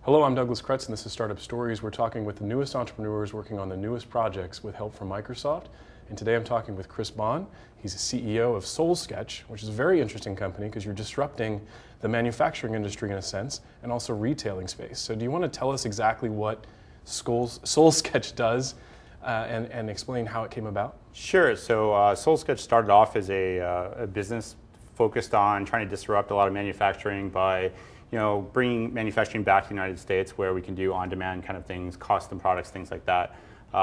Hello, I'm Douglas Kretz, and this is Startup Stories. We're talking with the newest entrepreneurs working on the newest projects with help from Microsoft. And today I'm talking with Chris Bond. He's the CEO of SoulSketch, which is a very interesting company because you're disrupting the manufacturing industry in a sense and also retailing space. So do you want to tell us exactly what SoulSketch does and explain how it came about? Sure. So SoulSketch started off as a business focused on trying to disrupt a lot of manufacturing by bringing manufacturing back to the United States where we can do on-demand kind of things, custom products, things like that.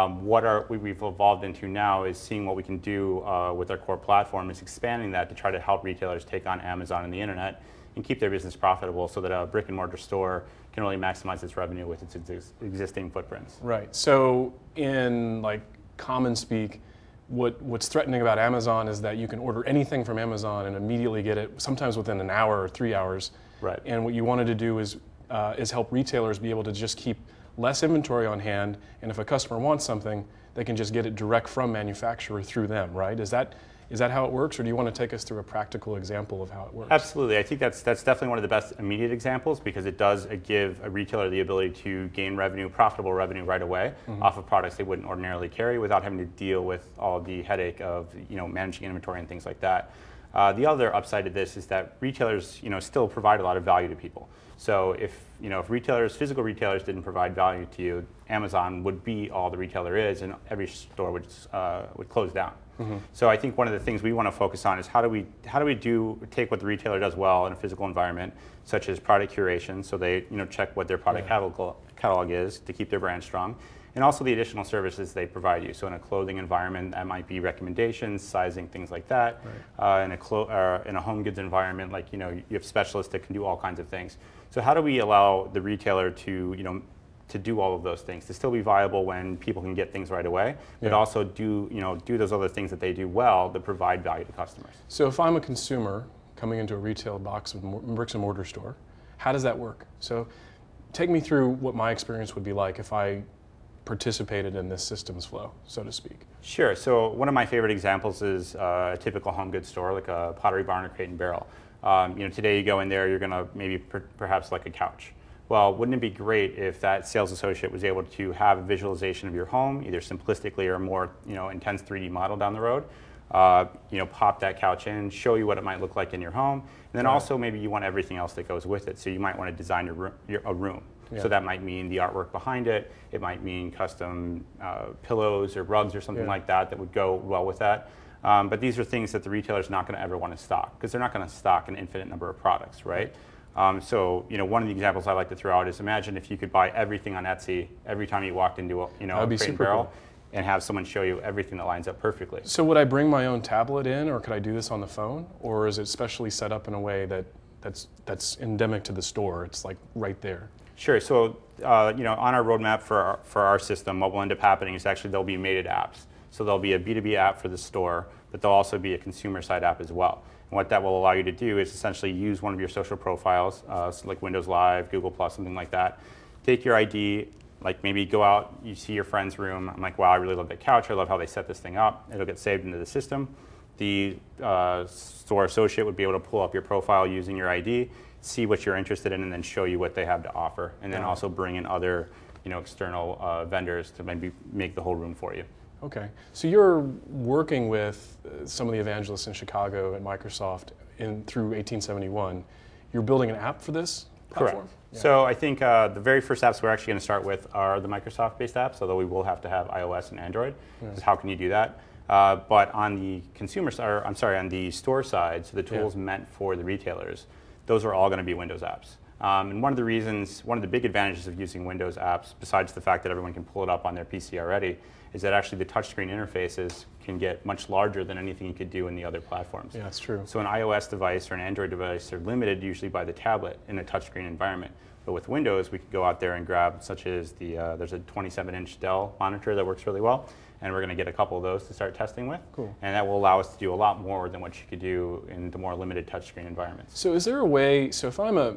What we've evolved into now is seeing what we can do with our core platform is expanding that to try to help retailers take on Amazon and the internet and keep their business profitable so that a brick and mortar store can really maximize its revenue with its existing footprints. Right. So in common speak, what's threatening about Amazon is that you can order anything from Amazon and immediately get it, sometimes within an hour or 3 hours. Right. And what you wanted to do is help retailers be able to just keep less inventory on hand, and if a customer wants something, they can just get it direct from manufacturer through them, right? Is that how it works, or do you want to take us through a practical example of how it works? Absolutely. I think that's definitely one of the best immediate examples because it does give a retailer the ability to gain revenue, profitable revenue right away off of products they wouldn't ordinarily carry without having to deal with all the headache of managing inventory and things like that. The other upside to this is that retailers, still provide a lot of value to people. So if physical retailers didn't provide value to you, Amazon would be all the retailer is, and every store would close down. Mm-hmm. So I think one of the things we want to focus on is how do we take what the retailer does well in a physical environment, such as product curation, so they check what their product catalog is to keep their brand strong. And also the additional services they provide you. So in a clothing environment, that might be recommendations, sizing, things like that. Right. In a home goods environment, you have specialists that can do all kinds of things. So how do we allow the retailer to do all of those things, to still be viable when people can get things right away, but also do those other things that they do well that provide value to customers? So if I'm a consumer coming into a retail box with bricks and mortar store, how does that work? So take me through what my experience would be like if I participated in this systems flow, so to speak. Sure. So one of my favorite examples is a typical home goods store, like a Pottery Barn or Crate and Barrel. Today you go in there, you're going to maybe perhaps like a couch. Well, wouldn't it be great if that sales associate was able to have a visualization of your home, either simplistically or more intense 3D model down the road, pop that couch in, show you what it might look like in your home, and then also maybe you want everything else that goes with it. So you might want to design a room. Yeah. So that might mean the artwork behind it. It might mean custom pillows or rugs or something like that would go well with that. But these are things that the retailer's not going to ever want to stock because they're not going to stock an infinite number of products, right? So one of the examples I like to throw out is imagine if you could buy everything on Etsy every time you walked into a Crate and Barrel. Cool. And have someone show you everything that lines up perfectly. So would I bring my own tablet in, or could I do this on the phone, or is it specially set up in a way that's endemic to the store? It's like right there. Sure. So, on our roadmap for our system, what will end up happening is actually there'll be mated apps. So there'll be a B2B app for the store, but there'll also be a consumer side app as well. And what that will allow you to do is essentially use one of your social profiles, so like Windows Live, Google+, something like that. Take your ID, like maybe go out, you see your friend's room. I'm like, wow, I really love that couch. I love how they set this thing up. It'll get saved into the system. The store associate would be able to pull up your profile using your ID, see what you're interested in, and then show you what they have to offer, and then also bring in other, external vendors to maybe make the whole room for you. Okay, so you're working with some of the evangelists in Chicago at Microsoft through 1871. You're building an app for this platform? Correct. Yeah. So I think the very first apps we're actually going to start with are the Microsoft-based apps, although we will have to have iOS and Android. Because how can you do that? But on the on the store side, so the tools meant for the retailers, those are all going to be Windows apps. And one of the big advantages of using Windows apps, besides the fact that everyone can pull it up on their PC already, is that actually the touchscreen interfaces can get much larger than anything you could do in the other platforms. Yeah, that's true. So an iOS device or an Android device are limited usually by the tablet in a touchscreen environment. But with Windows, we can go out there and grab, such as there's a 27-inch Dell monitor that works really well, and we're going to get a couple of those to start testing with. Cool. And that will allow us to do a lot more than what you could do in the more limited touchscreen environments. So is there a way? So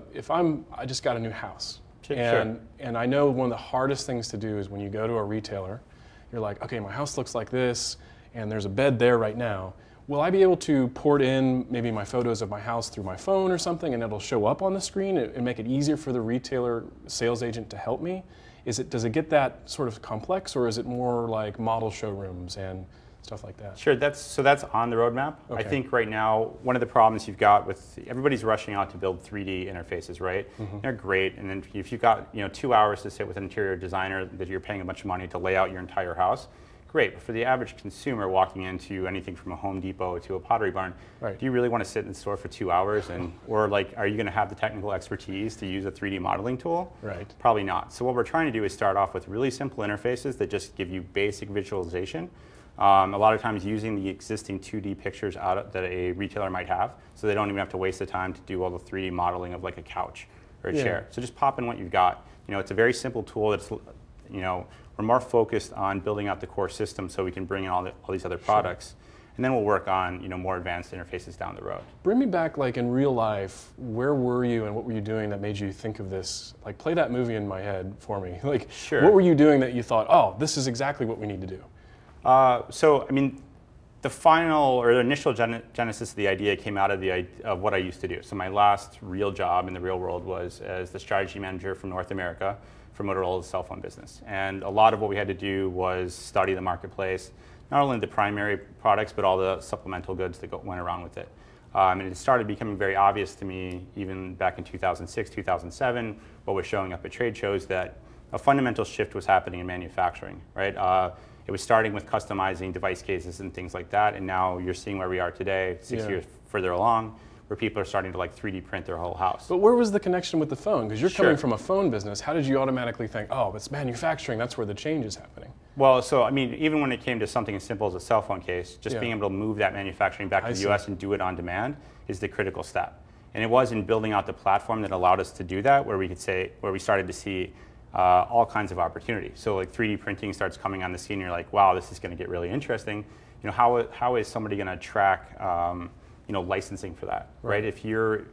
I just got a new house, and I know one of the hardest things to do is when you go to a retailer, you're like, okay, my house looks like this, and there's a bed there right now. will I be able to port in maybe my photos of my house through my phone or something, and it'll show up on the screen and make it easier for the retailer sales agent to help me? Does it get that sort of complex, or is it more like model showrooms and stuff like that? Sure, that's on the roadmap. Okay. I think right now, one of the problems you've got with everybody's rushing out to build 3D interfaces, right? They're great, and then if you've got 2 hours to sit with an interior designer that you're paying a bunch of money to lay out your entire house, great. But for the average consumer walking into anything from a Home Depot to a Pottery Barn, Right. do you really want to sit in the store for 2 hours, or like, are you going to have the technical expertise to use a 3D modeling tool? Right. Probably not. So what we're trying to do is start off with really simple interfaces that just give you basic visualization. A lot of times using the existing 2D pictures that a retailer might have, so they don't even have to waste the time to do all the 3D modeling of like a couch or a chair. So just pop in what you've got. It's a very simple tool that's, we're more focused on building out the core system so we can bring in all these other products. And then we'll work on more advanced interfaces down the road. Bring me back, like in real life, where were you and what were you doing that made you think of this? Like, play that movie in my head for me. Like, Sure. What were you doing that you thought, oh, this is exactly what we need to do? The final or the initial genesis of the idea came out of what I used to do. So my last real job in the real world was as the strategy manager for North America for Motorola's cell phone business. And a lot of what we had to do was study the marketplace, not only the primary products, but all the supplemental goods that went around with it. And it started becoming very obvious to me, even back in 2006, 2007, what was showing up at trade shows, that a fundamental shift was happening in manufacturing, right? It was starting with customizing device cases and things like that, and now you're seeing where we are today, 6 years further along, where people are starting to 3D print their whole house. But where was the connection with the phone? Because you're Sure. coming from a phone business. How did you automatically think, oh, it's manufacturing, that's where the change is happening? Well, so even when it came to something as simple as a cell phone case, just being able to move that manufacturing back to the US and do it on demand is the critical step. And it was in building out the platform that allowed us to do that, where we started to see all kinds of opportunity. So 3D printing starts coming on the scene, and you're like, wow, this is going to get really interesting. How is somebody going to track licensing for that, right? If you're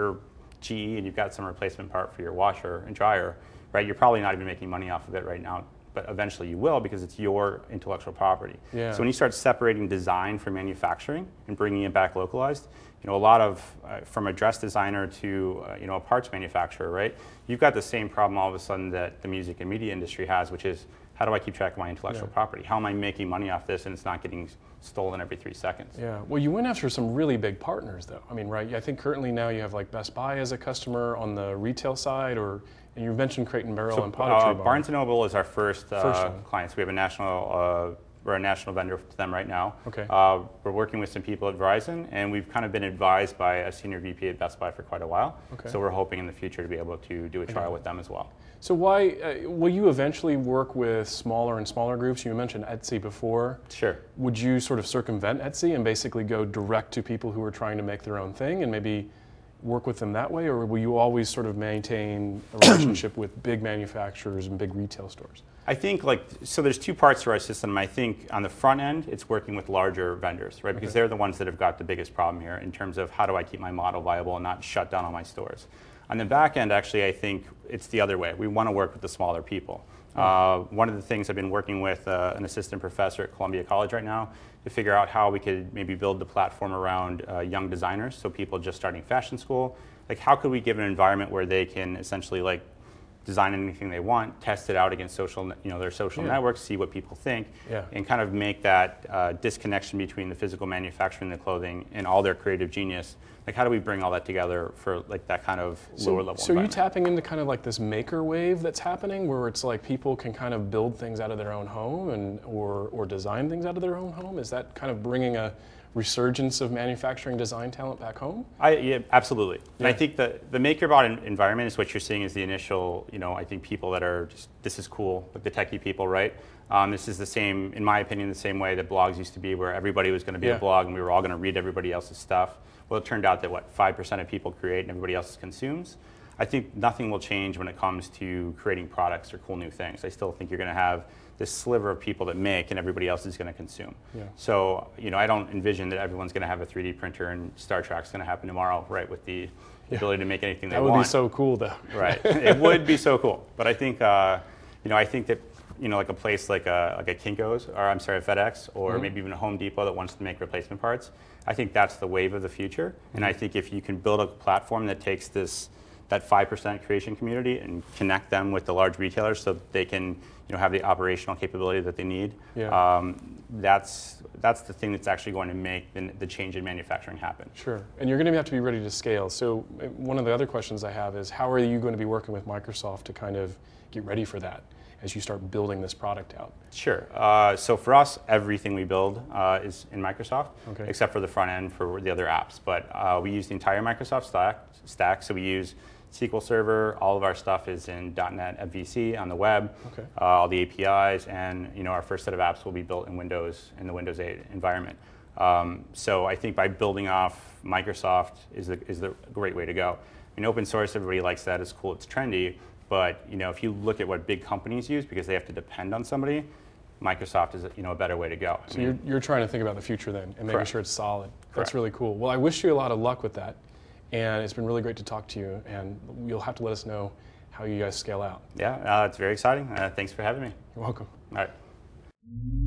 GE and you've got some replacement part for your washer and dryer, right, you're probably not even making money off of it right now, but eventually you will, because it's your intellectual property. Yeah. So when you start separating design from manufacturing and bringing it back localized, a lot of, from a dress designer to a parts manufacturer, right? You've got the same problem all of a sudden that the music and media industry has, which is, how do I keep track of my intellectual property? How am I making money off this and it's not getting stolen every 3 seconds? Yeah, well, you went after some really big partners, though. I mean, right, I think currently now you have Best Buy as a customer on the retail side, and you mentioned Crate & Barrel and Pottery Barn. Barnes & Noble is our first one. client. So we have we're a national vendor to them right now. Okay. We're working with some people at Verizon, and we've kind of been advised by a senior VP at Best Buy for quite a while. Okay. So we're hoping in the future to be able to do a trial with them as well. So will you eventually work with smaller and smaller groups? You mentioned Etsy before. Sure. Would you sort of circumvent Etsy and basically go direct to people who are trying to make their own thing and maybe work with them that way? Or will you always sort of maintain a relationship with big manufacturers and big retail stores? I think so there's two parts to our system. I think on the front end, it's working with larger vendors, right? Because they're the ones that have got the biggest problem here in terms of how do I keep my model viable and not shut down all my stores. On the back end, actually, I think it's the other way. We want to work with the smaller people. One of the things I've been working with an assistant professor at Columbia College right now to figure out how we could maybe build the platform around young designers, so people just starting fashion school. How could we give an environment where they can essentially design anything they want, test it out against their social networks, see what people think, and kind of make that disconnection between the physical manufacturing of the clothing and all their creative genius. How do we bring all that together for that kind of lower level So are you environment? tapping into kind of this maker wave that's happening, where it's people can kind of build things out of their own home or design things out of their own home? Is that kind of bringing a resurgence of manufacturing design talent back home? Yeah, absolutely. And Yeah. I think the MakerBot environment is what you're seeing is the initial, I think people that are just, this is cool, the techie people, right? This is the same, in my opinion, the same way that blogs used to be, where everybody was going to be a blog and we were all going to read everybody else's stuff. Well, it turned out that 5% of people create and everybody else consumes. I think nothing will change when it comes to creating products or cool new things. I still think you're going to have this sliver of people that make and everybody else is going to consume. Yeah. So, I don't envision that everyone's going to have a 3D printer and Star Trek's going to happen tomorrow, right, with the ability to make anything they want. That would be so cool, though. Right. It would be so cool. But I think, I think that like a place like a Kinko's, or I'm sorry, a FedEx, or maybe even a Home Depot that wants to make replacement parts. I think that's the wave of the future. And I think if you can build a platform that takes that 5% creation community and connect them with the large retailers so that they can have the operational capability that they need, that's the thing that's actually going to make the change in manufacturing happen. Sure, and you're going to have to be ready to scale. So one of the other questions I have is, how are you going to be working with Microsoft to kind of get ready for that as you start building this product out? Sure. So for us, everything we build is in Microsoft, except for the front end for the other apps. But we use the entire Microsoft stack. So we use SQL Server. All of our stuff is in .NET MVC on the web. All the APIs, and our first set of apps will be built in Windows, in the Windows 8 environment. So I think by building off Microsoft is the great way to go. Open source, everybody likes that. It's cool. It's trendy. But if you look at what big companies use because they have to depend on somebody, Microsoft is a better way to go. So you're trying to think about the future then and making sure it's solid. Correct. That's really cool. Well, I wish you a lot of luck with that. And it's been really great to talk to you. And you'll have to let us know how you guys scale out. Yeah, it's very exciting. Thanks for having me. You're welcome. All right.